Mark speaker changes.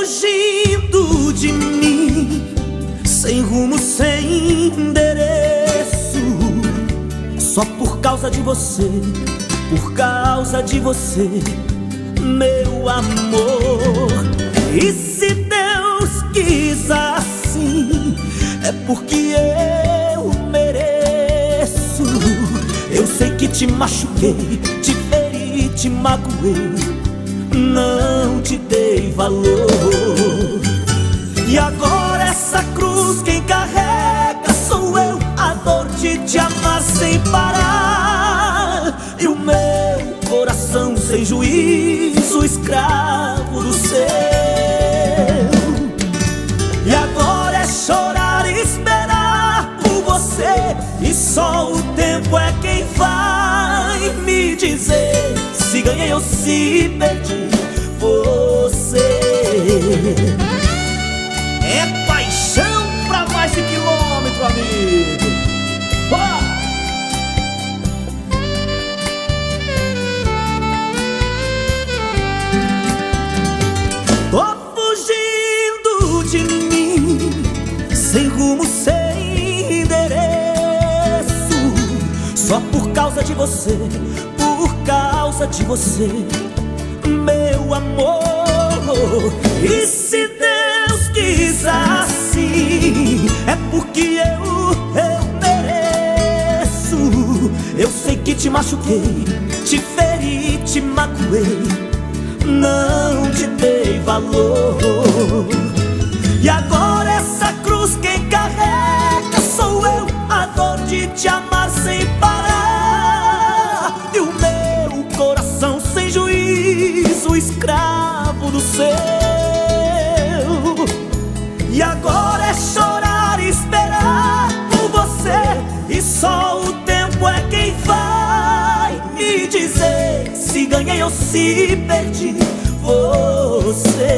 Speaker 1: fugindo de mim, sem rumo, sem endereço, só por causa de você, por causa de você, meu amor. E se Deus quis assim, é porque eu mereço. Eu sei que te machuquei, te feri, te magoei, não te dei valor. E agora essa cruz quem carrega sou eu, a dor de te amar sem parar, e o meu coração sem juízo, escravo do seu. E agora é chorar e esperar por você, e só o tempo é quem vai me dizer se ganhei ou se perdi você. É paixão pra mais de quilômetro, amigo. Tô fugindo de mim, sem rumo, sem endereço, só por causa de você, por causa de você, meu amor. E se Deus quis assim, é porque eu mereço. Eu sei que te machuquei, te feri, te magoei, não te dei valor. E agora essa cruz quem carrega sou eu, a dor de te amar sem parar, e o meu coração sem juízo, escravo do seu. E agora é chorar e esperar por você, e só o tempo é quem vai me dizer se ganhei ou se perdi você.